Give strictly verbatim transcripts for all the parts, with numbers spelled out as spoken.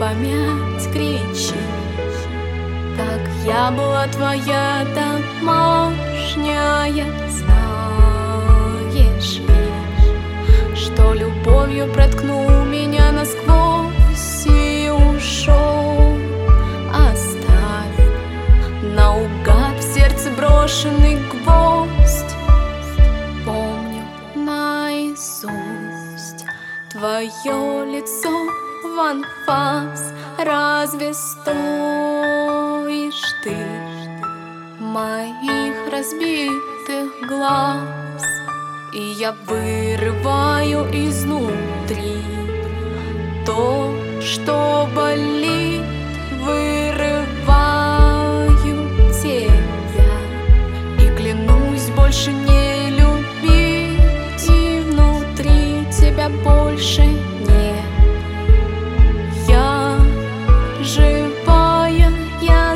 помять кричи, как я была твоя домашняя. Знаешь ли, что любовью проткнул меня насквозь и ушел, оставь наугад в сердце брошенный гвоздь. Помню наизусть твое лицо в анфас. Разве стоишь ты моих разбитых глаз? И я вырываю изнутри то, что болит, вырываю тебя и клянусь больше не любить, и внутри тебя больше нет. Я живая, я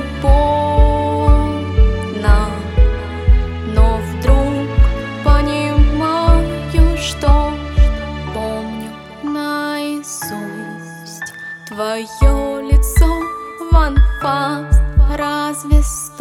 свободна, но вдруг понимаю, что помню наизусть твое лицо в анфас. Разве стоит